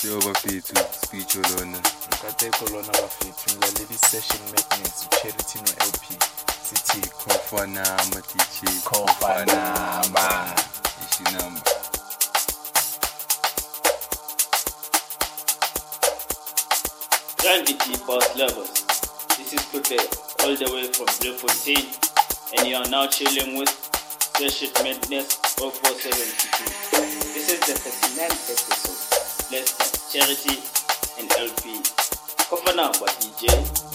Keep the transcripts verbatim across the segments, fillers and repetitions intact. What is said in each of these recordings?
Yo bafethu speech olona Nkateko lona bafethu ngilaleli session madness Charity no L P sithi Khofanama D J Khofanama Ishinamba Grande Boss Lovers, this is Pepe all the way from Bloemfontein and you are now chilling with Session Madness oh four seven two. This is the thirty-ninth episode. Let's start Charity and L P. Khofanama D J.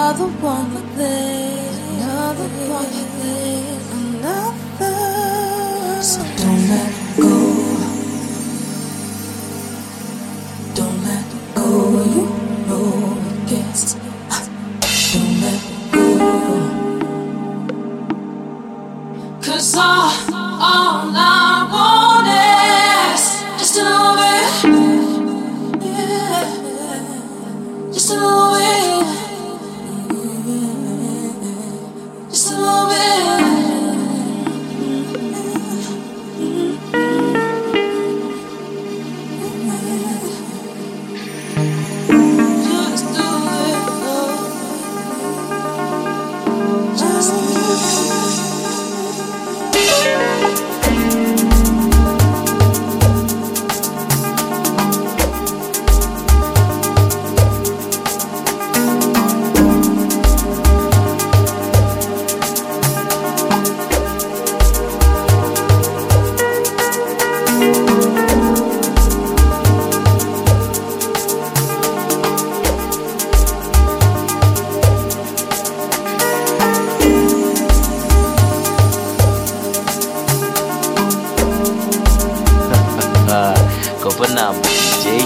another one like this, another one like this, another. So don't let go, don't let go. You know it gets. Don't let go, 'cause all, all I want is just a little bit, yeah, just a little bit, just a little bit. Just do it, oh. Just do it. Kau pernah D J?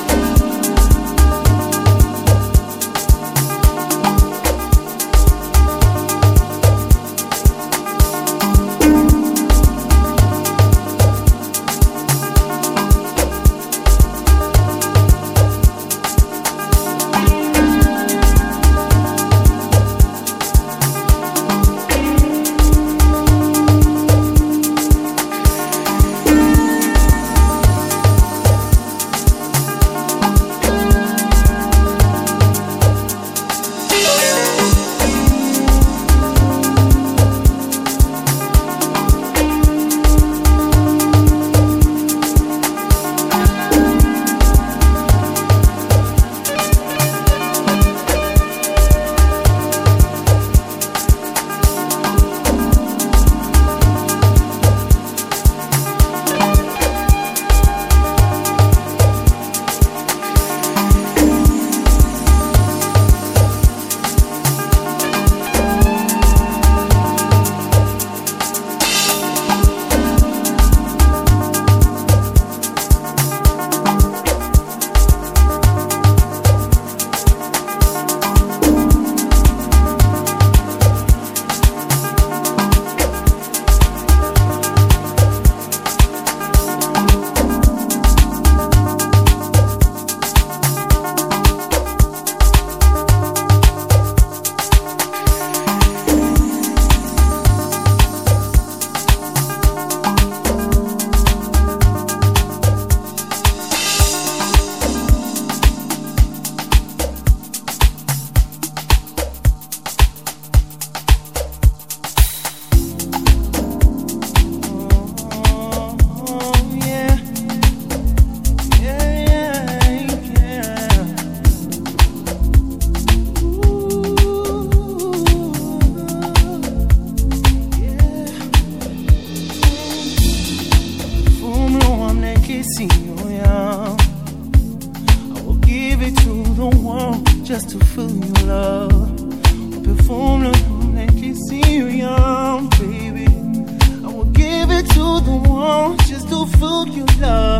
Just to feel your love. Perform like you see you young, baby. I will give it to the world just to feel your love.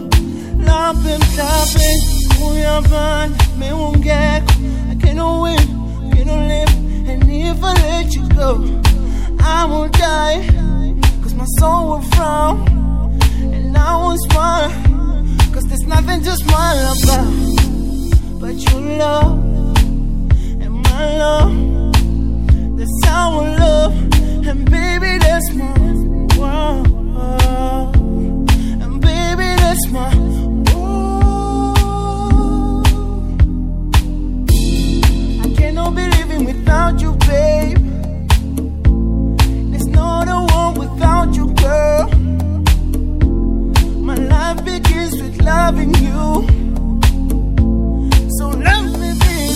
Lapping, lapping, kuyaban, me won't get. I cannot win, cannot live. And if I let you go, I will die. Cause my soul will frown, and I will smile. Cause there's nothing to smile about but your love and my love. That's our love, and baby, that's my world. And baby, that's my world. I cannot be living without you, babe. There's not a world without you, girl. My life begins with loving you. So love me, baby.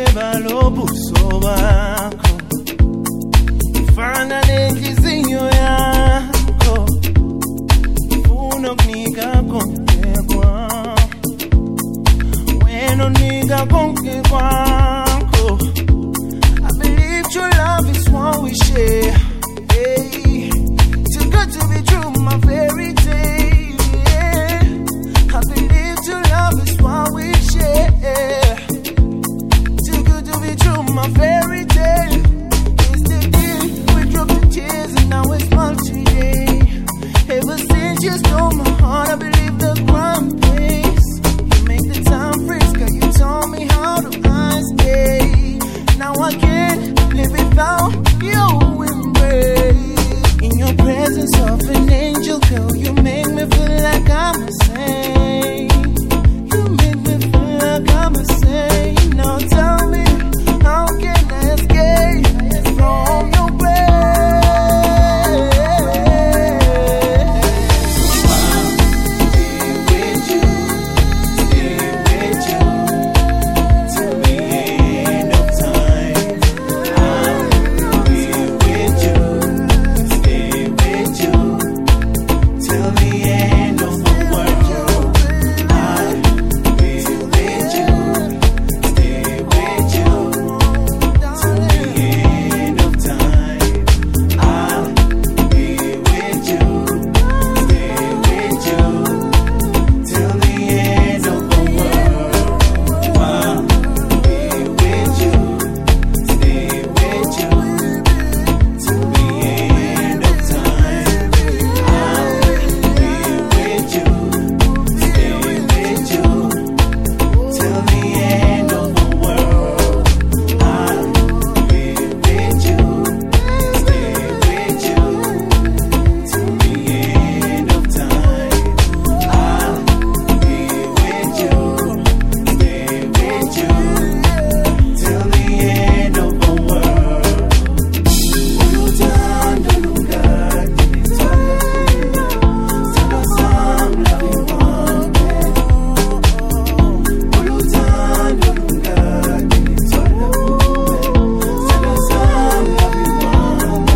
Sheba lo buso wako, fana nenhliziyo yakho, ufuna ukunika konke kwakho, wena unika konke kwakho. I believe true love is what we share. Hey, too good to be true, my fairy tale. Yeah. I believe true love is what we share. Too good to be true, my fairy tale. It's the deal, we dropped the tears and now it's multi-day. Ever since you stole my heart, I believe the ground pays. You make the time freeze, cause you told me how to I stay. Now I can't live without your embrace. In your presence of an angel, girl, you make me feel like I'm a saint. You make me feel like I'm a saint. Now tell me, how can I escape from your grace? I'll be with you, stay with you till the end of time. I'll be with you, stay with you till the end of the world. I'll be with you, stay with you till the end of time. I'll be with you, stay with you till the end of the world. I'll be with you, stay with you till the end of time. I'll be with you, stay with you till the end of the world. I'll be with you, stay with you till the end of time. I'll be with you, stay with you till the end of the world. Uluthando lungade ngithole, sithando sami love wami. Uluthando lungade ngithole, sithando sami love wami.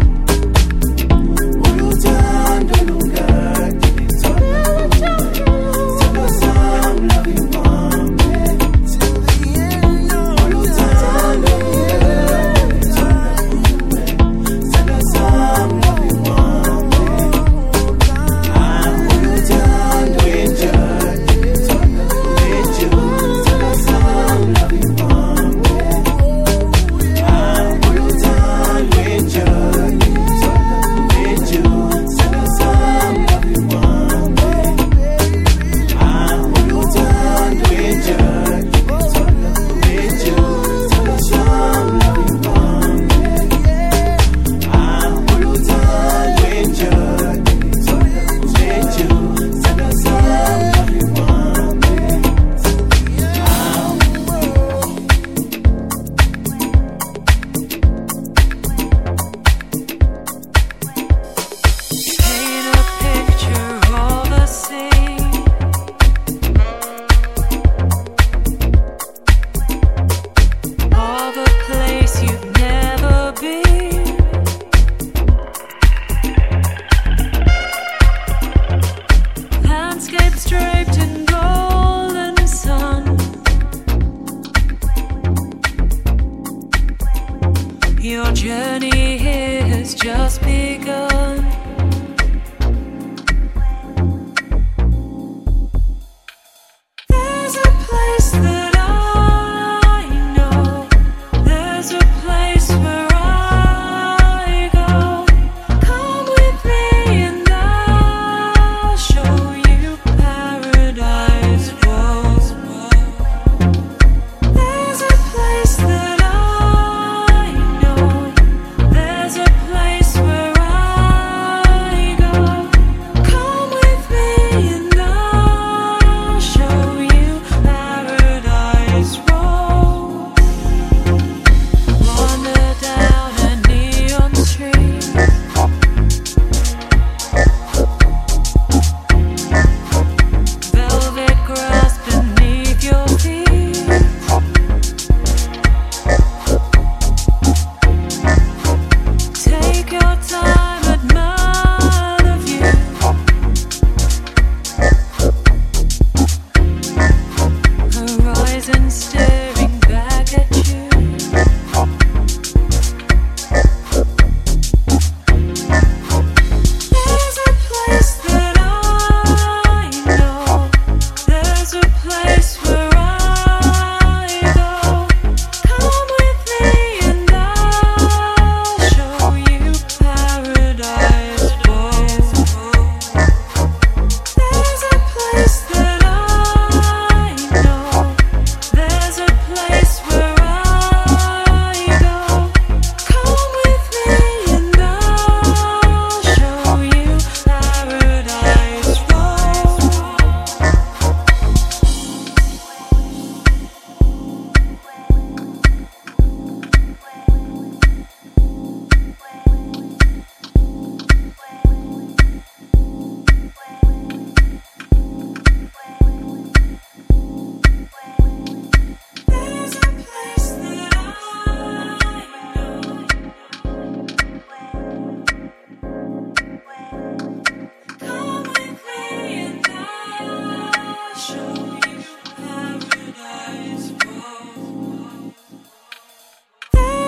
Uluthando lungade ngithole, sithando sami love wami. Till the end of Uluthando lungade ngithole, sithando sami love wami. I'm Uluthando enjadi ngithole with you, sithando sami love wami. I'm Uluthando enjadi ngithole with you, sithando sami love wami. I'm Uluthando enjadi ngithole with you, sithando sami love wami. I'm Uluthando enjadi ngithole with you, sithando sami love Paint a picture of a scene, of a place you've never been. Landscapes draped in golden sun. Your journey here has just begun. There's a place that I know. There's a place where I go. Come with me and I'll show you paradise. Whoa. There's a place that I know. There's a place where I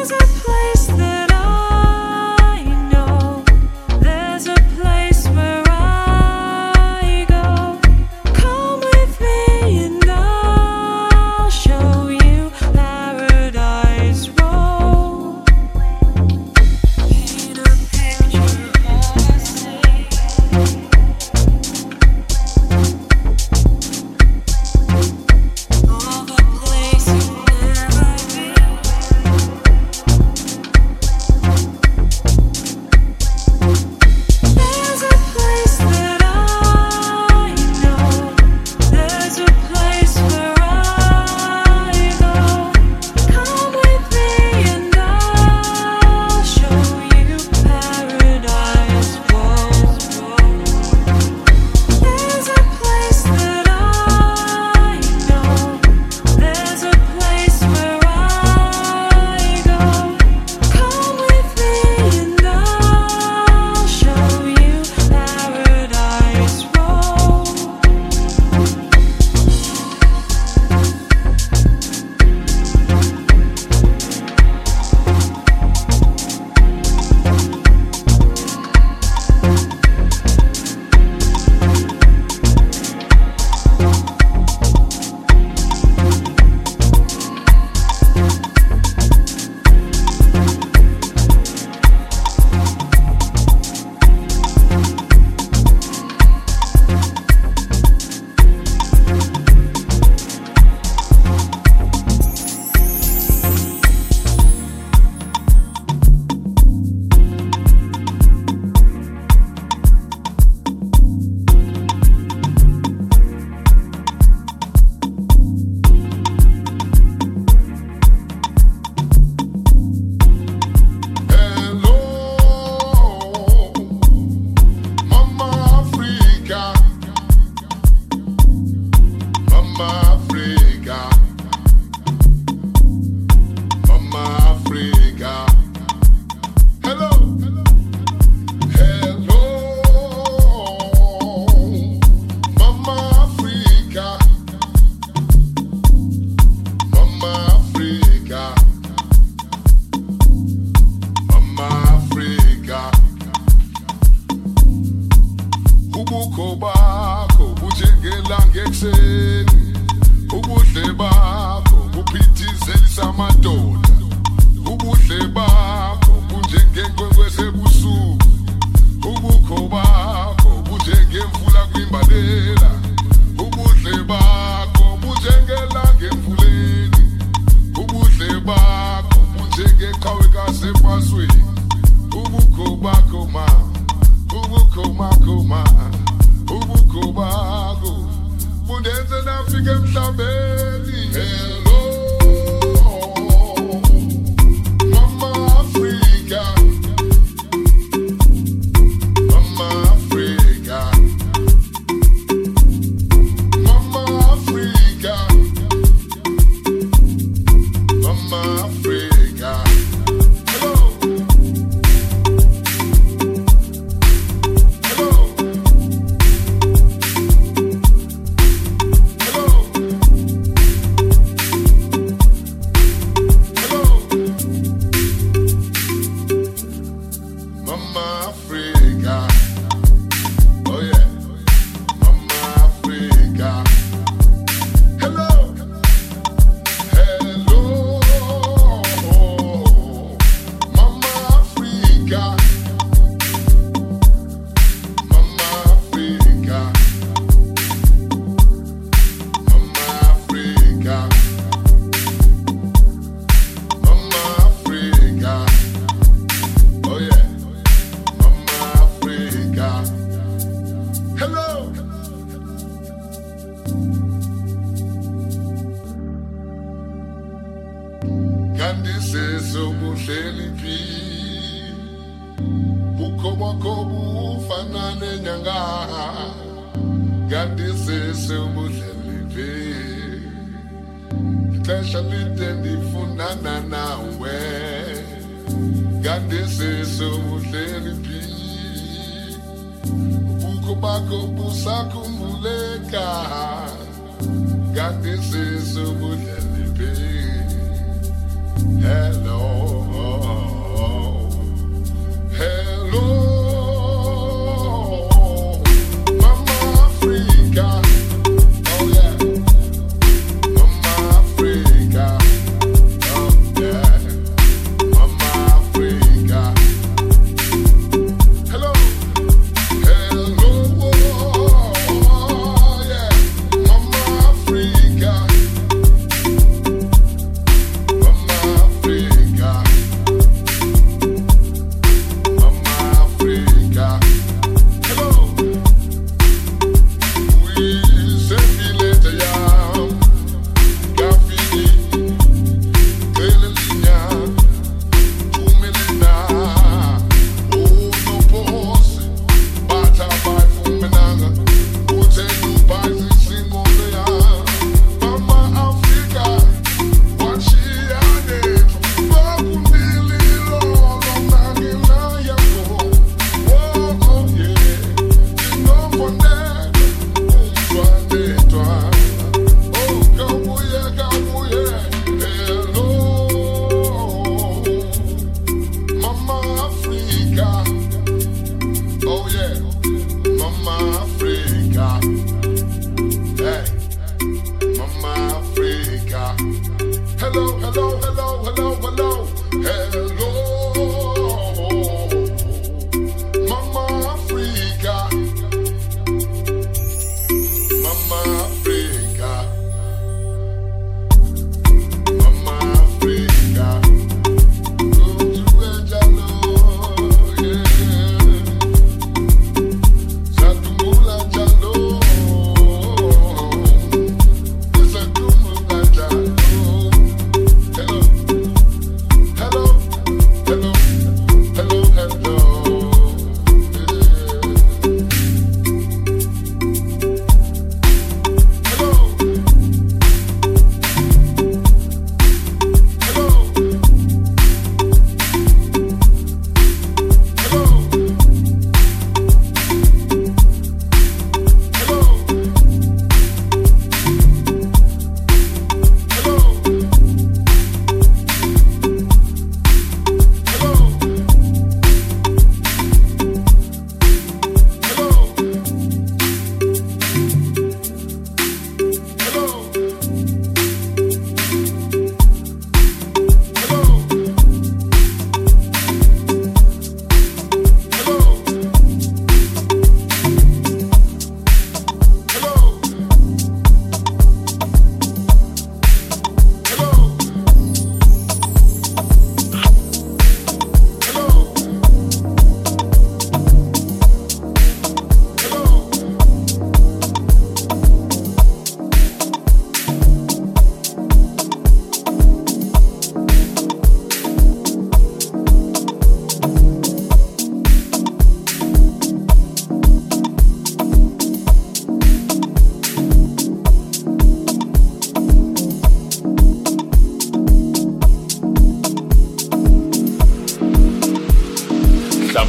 Hello.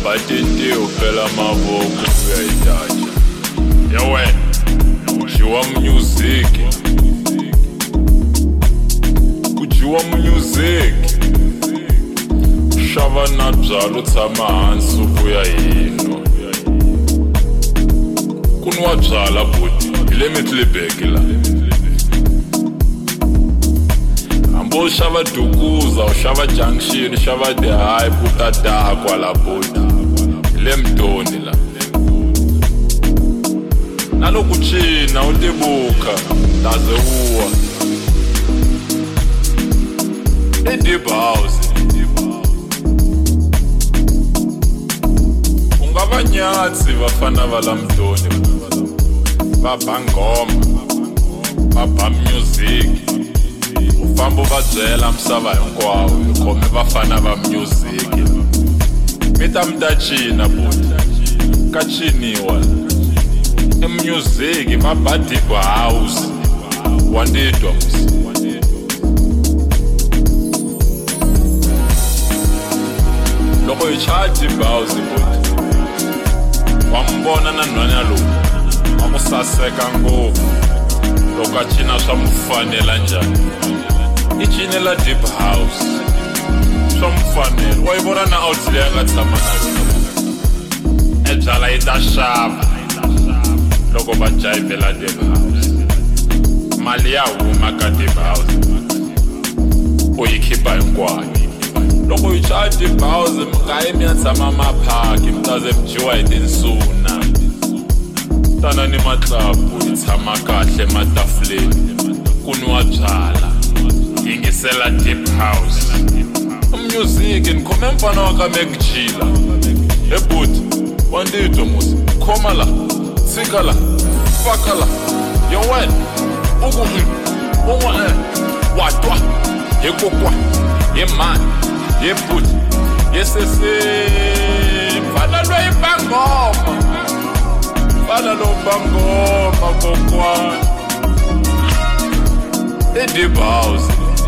batete uphela amaboko uyayithatha yewena kujiwa music kujiwa music shava na byalo tshama hansi uvuya hino kunwa byala buti ile mitlibeki la ambo shava dukuza ushava junction shava the high puta da kwa la buti ile mtoni la nalokuchina utibuka ndaze uwa e-deep house ungabanyatsi bafana balamdoni baba ngoma baba music ufamba ubabyela msava hinkwawo khome bafana ba music mita mtachina buti kachiniwa music baba deep house wandidwa loko ichati house buti wambona na nhwana lo wamusaseka ngopfu loko achina swa mufanela njhani ichinela deep house swa mufanela wayivona na outlet yanga tshama na ebyala yi ta xava loko va jayivela deep house mali ya huma ka deep house u yi khipa hinkwayo loko yi chaya deep house mingayi mi ya tshama maphaki mi taze mi dyiwa hi tinsuna tana ni matlapu yi tshama kahle matafuleni ku nwa byala yingisela deep house music ni khome mfana wa ka mekchila he buti wanditwa musi khoma la tshika la faka la yo wena uku unwa eh watwa he kokwa he man he buti he sese fana lo ibangoma fana lo bangoma kokwa e deep house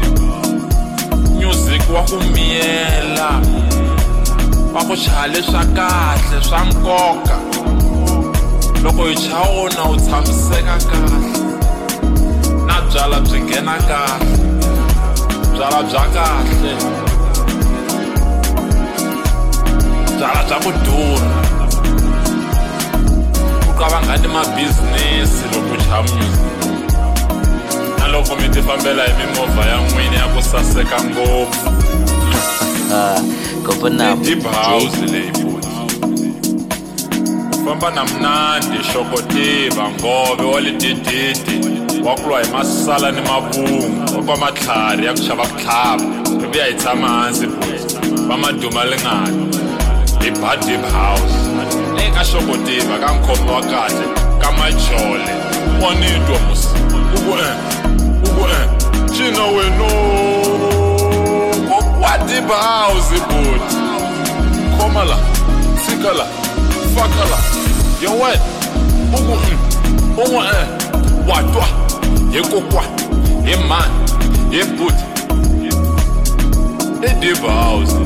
music wa kumiela wa ku chale swa kahle swa nkoka loko yi chawona u tshamiseka kahle na byala byi nghena kahle byala bya kahle byala bya ku durha ku ka va nga ni ma-business loko cha music na loko mi ti fambela hi mimovha ya n'wini ya ku saseka ngopfu deep house leyi buti famba na mnandi xokotiva ngove wa le dedede wa kulwa hi masala ni mavungu wa kwa matlhari ya ku xava vutlhava hi vuya hi tshama hansi buti va maduma lingani hi ba deep house eka xokotiva ka nkhomi wa kahle ka majole wa nitwa musi uku eh uku eh cina weno wa deep house buti khoma la tshika la faka la yo wena uku unwa eh watwa he kokwa he man he buti e deep house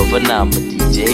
Governor D J.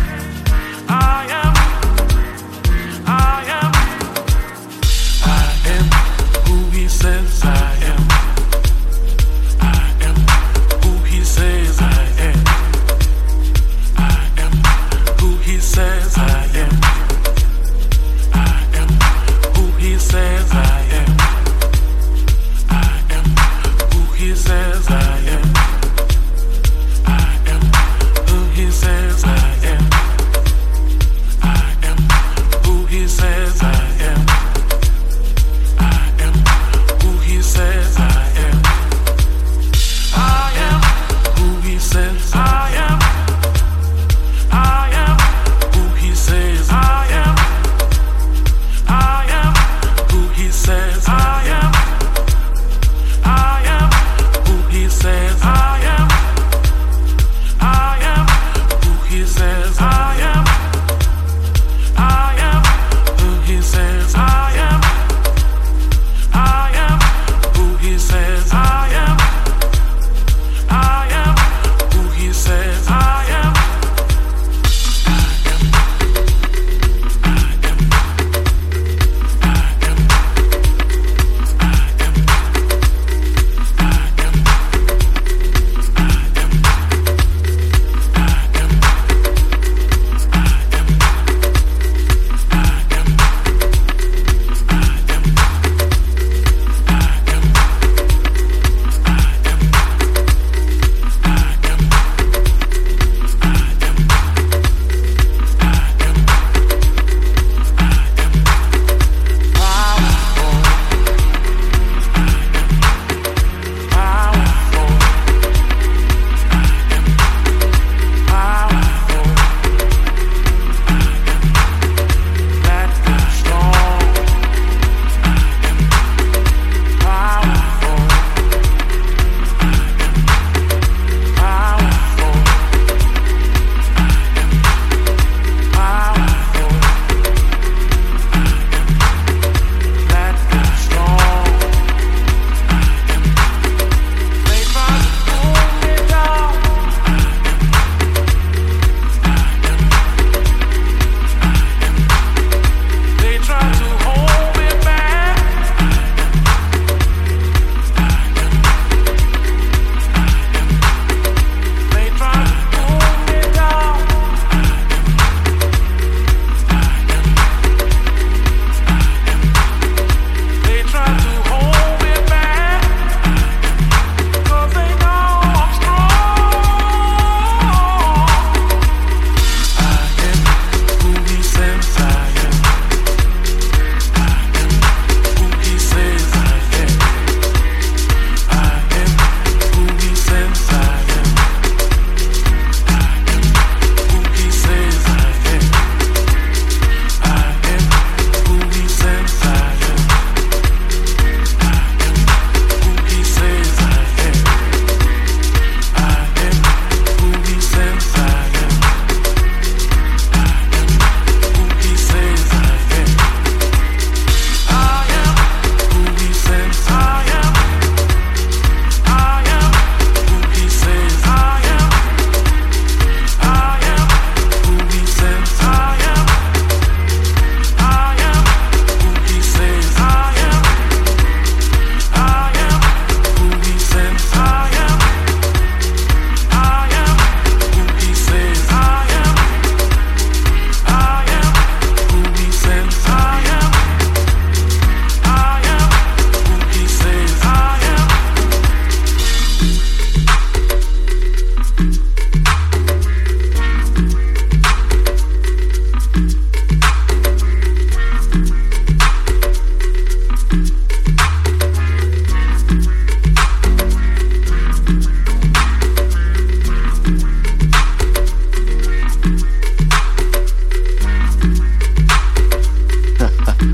I am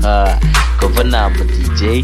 Uh, Governor D J.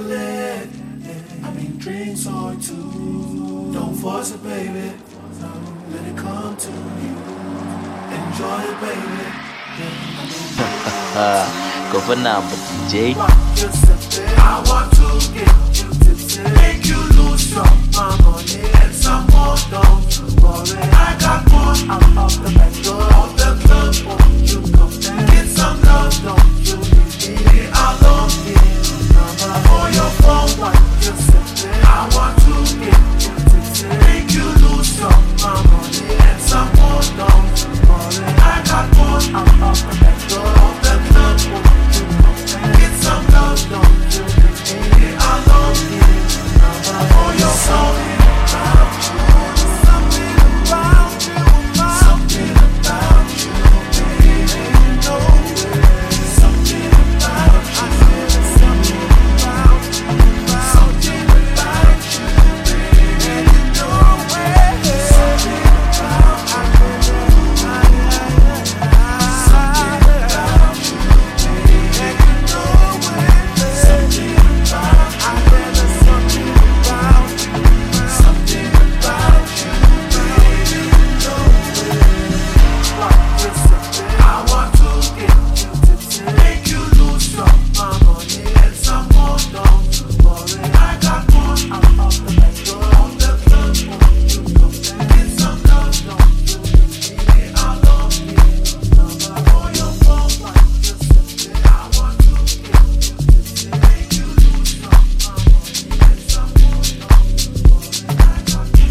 How we handle it, I mean drinks or two. Don't force it, baby. Go for number D J. I want to get you tipsy, make you lose some money and some more. Don't you worry, I got more out of the back door of the club. Won't you come and get some love? Don't you leave me alone? Number for your phone, what you say? I want to get you tipsy, make you lose some money and some more. Don't you worry, I got more out of the back door of the club. Won't you come and get some love? Don't you leave me alone? Number for your phone. Something about you, something about you, baby, you know it. Something about you, something about you, something about you, baby, you know it. Something about you, something about you, baby, you know it. Something about I better something about you, something about you, baby, you know it. What you say? I want to get you tipsy, make you lose some money and some more. Don't you worry, I got more out of the back door of the club. Won't you come and get some love? Don't you leave me alone? Number for your phone, what you say? I want to get you tipsy, make you lose some money and some more. Don't you worry, I got more out of the back door of the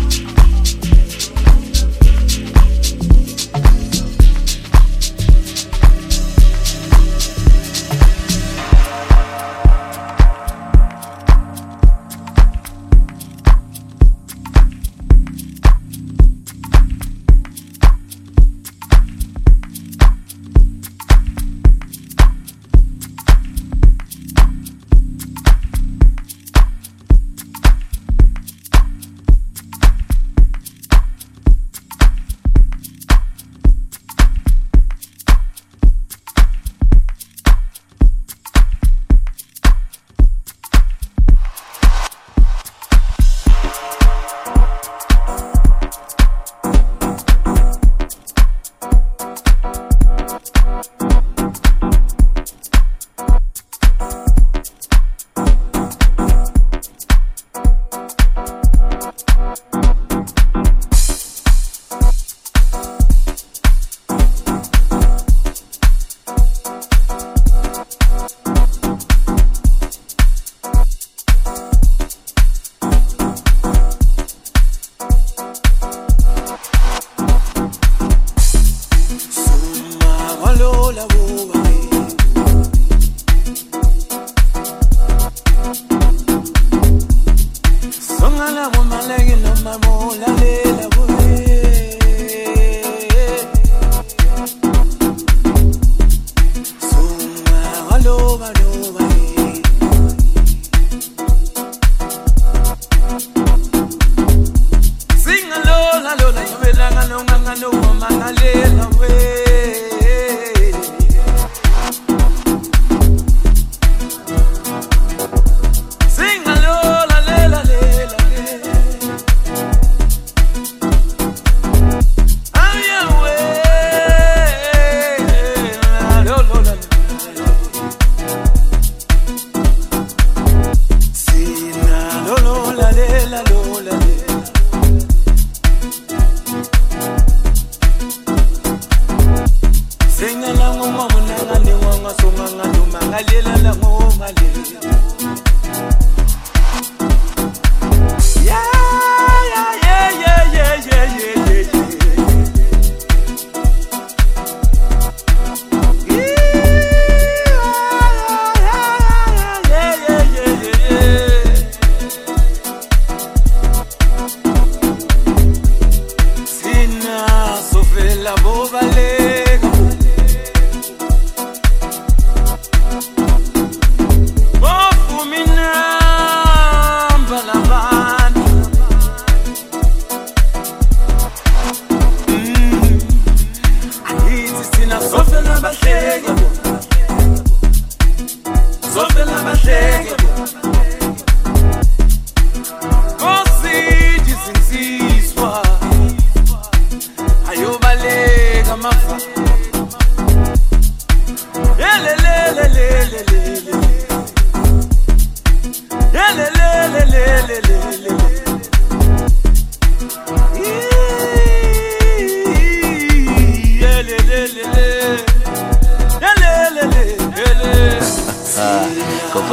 Ayobaleka mafa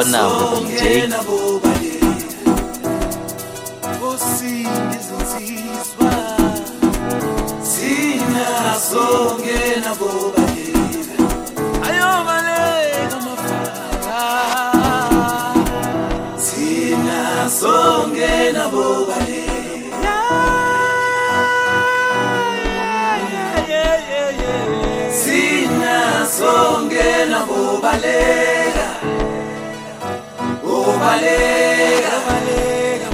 Governor D J. Songena bobalega, bobalega, bobalega,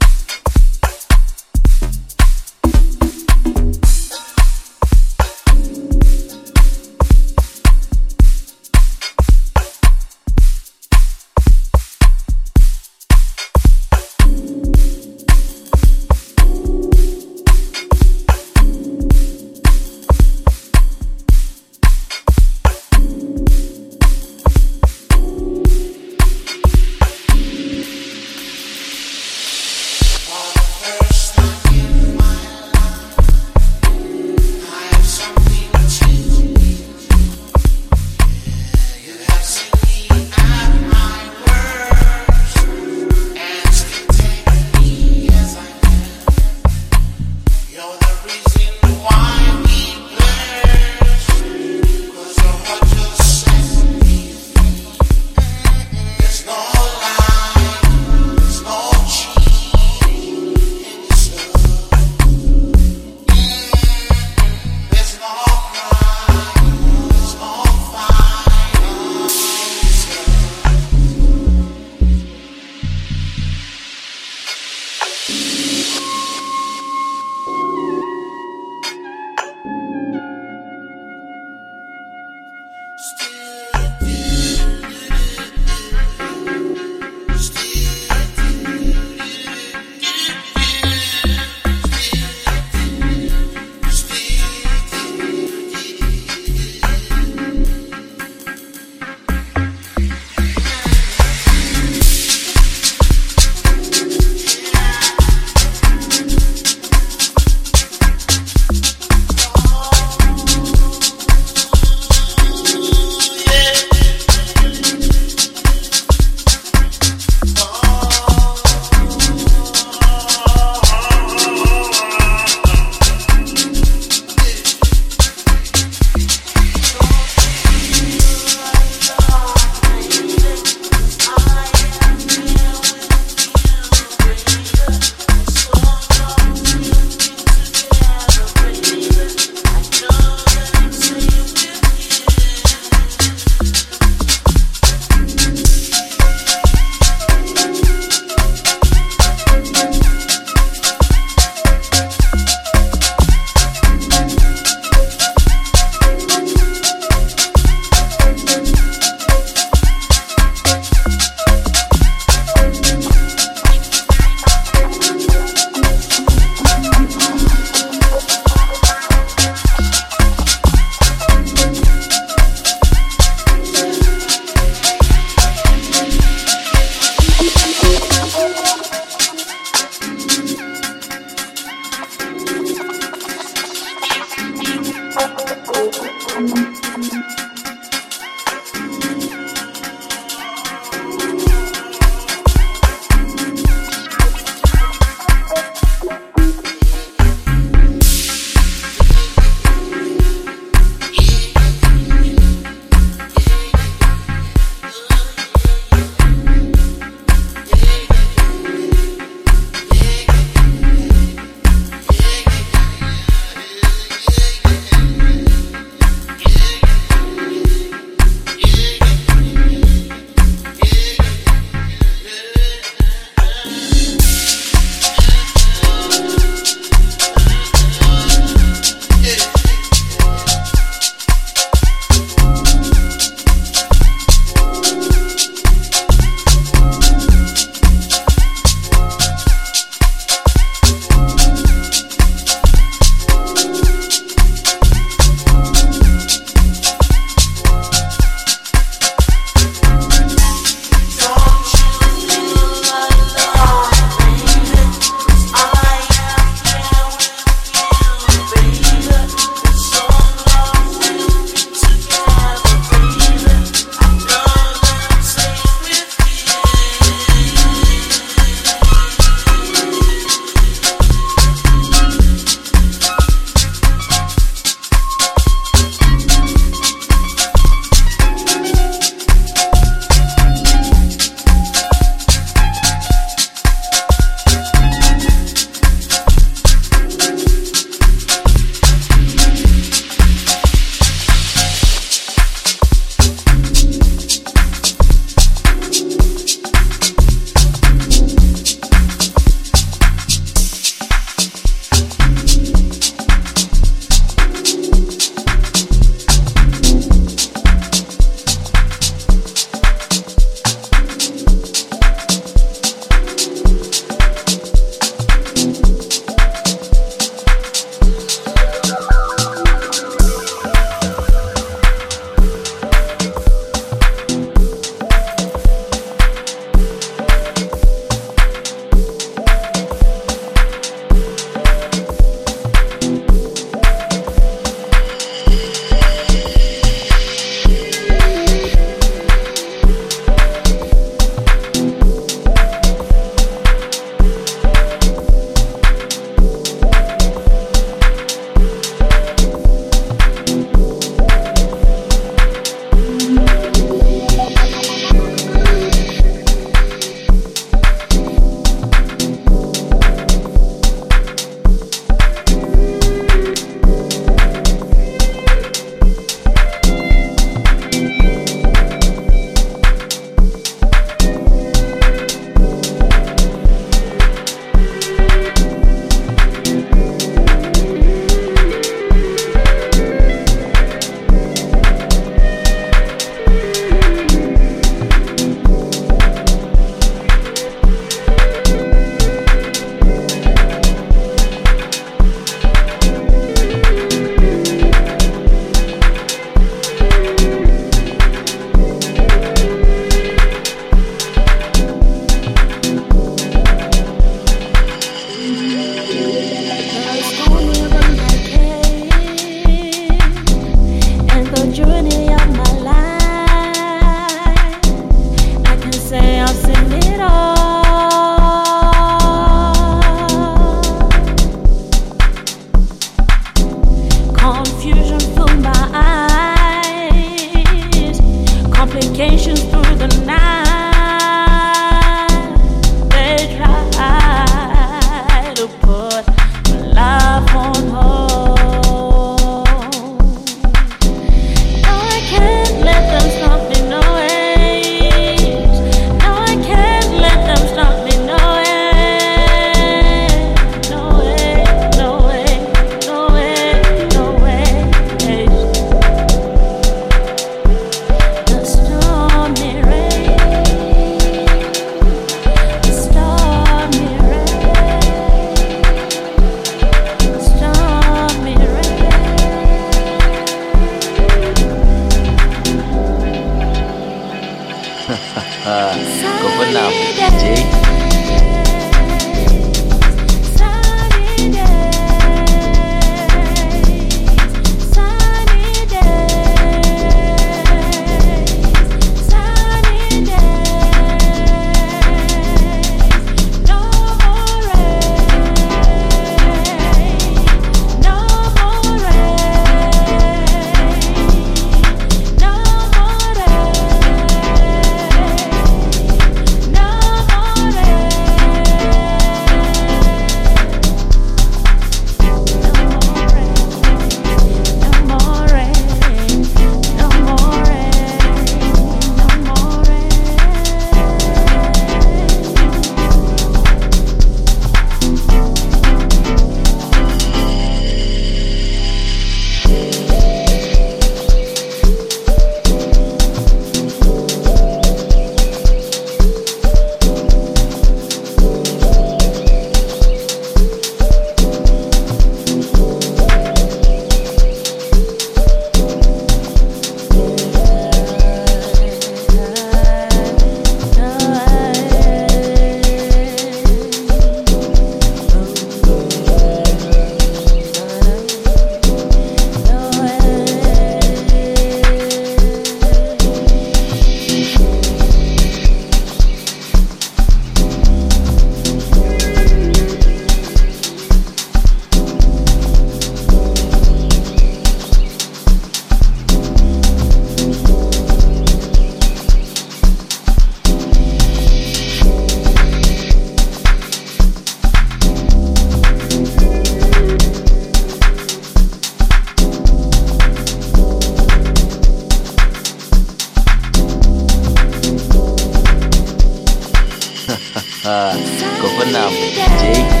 Governor D J.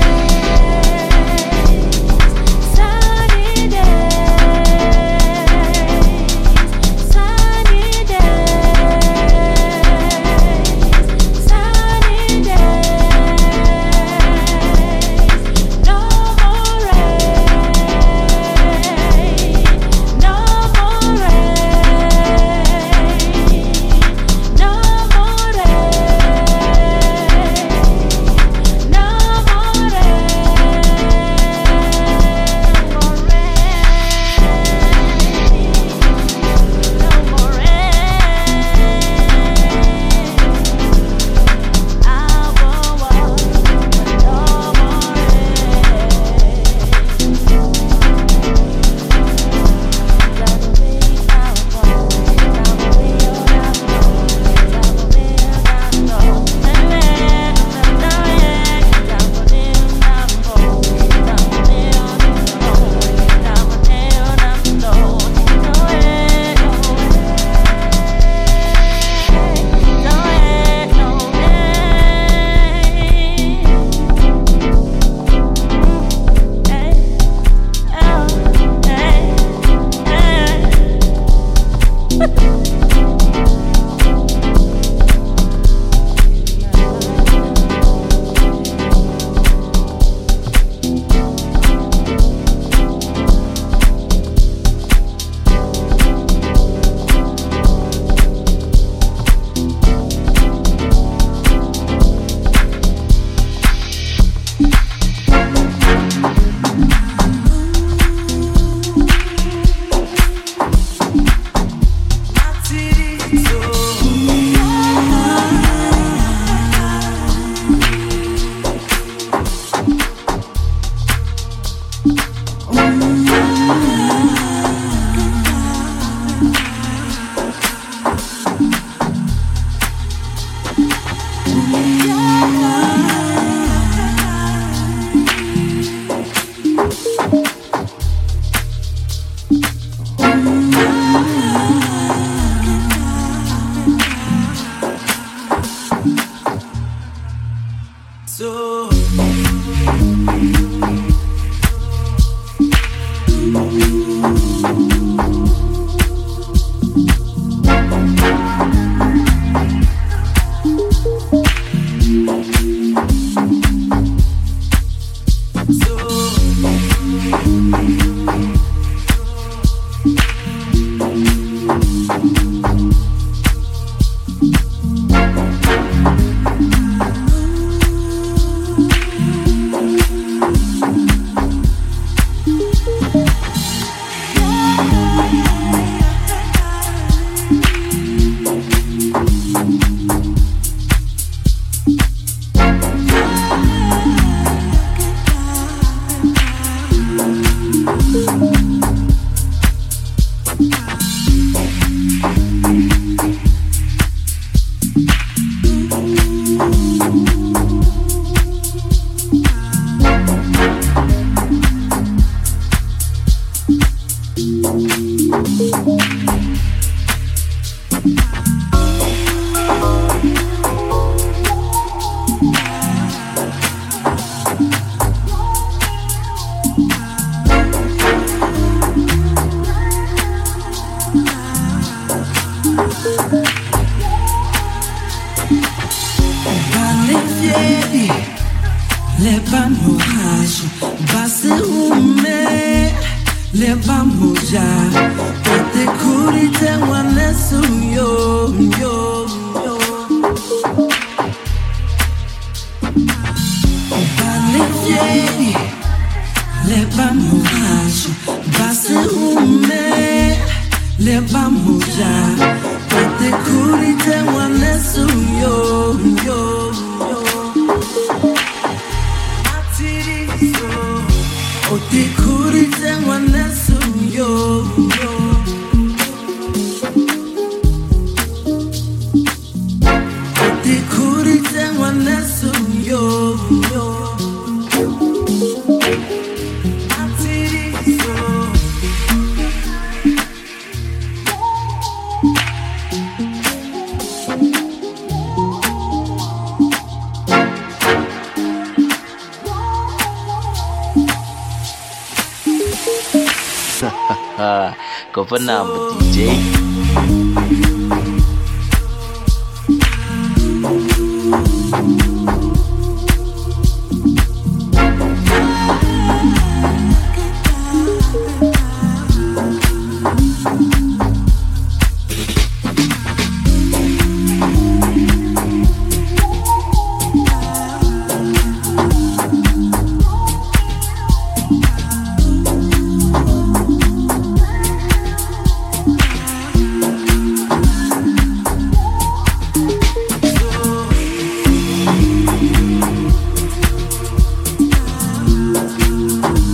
Go for number D J.